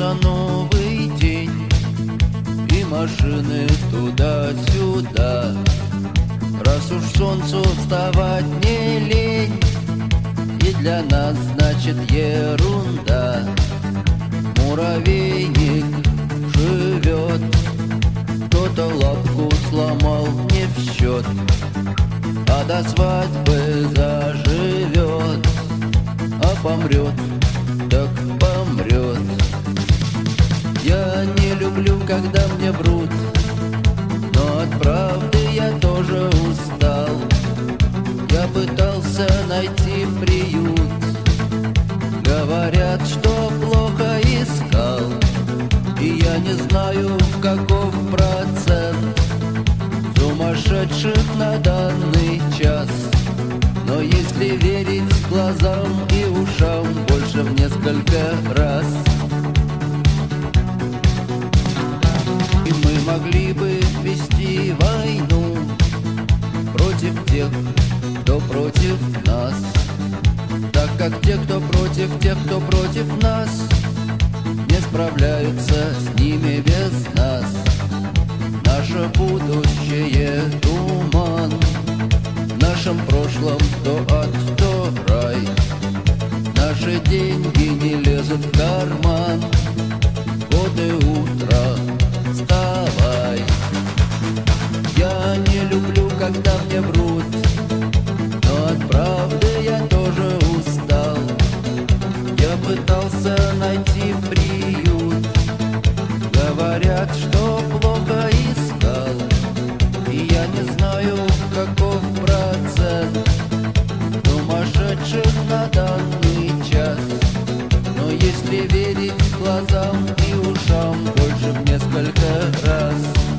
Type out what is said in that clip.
Начинается новый день, и машины туда-сюда. Раз уж солнцу вставать не лень, и для нас значит ерунда. Муравейник живет, кто-то лапку сломал не в счет, а до свадьбы заживет, а помрет, так помрет. Я не люблю, когда мне врут, но от правды я тоже устал. Я пытался найти приют, говорят, что плохо искал, и я не знаю, каков процент сумасшедших на данный час. Но если верить глазам и ушам, больше в несколько раз. И мы могли бы вести войну против тех, кто против нас, так как те, кто против тех, кто против нас, не справляются с ними без нас. Наше будущее — туман, в нашем прошлом то ад, то рай. Наши деньги не лезут в карман, вот и утро, вставай. Я не люблю, когда мне врут, но от правды я тоже устал. Я пытался найти приют, говорят, что плохо искал, и я не знаю, каков процент сумасшедших на данный час. Но если верить глазам и ушам, больше в несколько раз.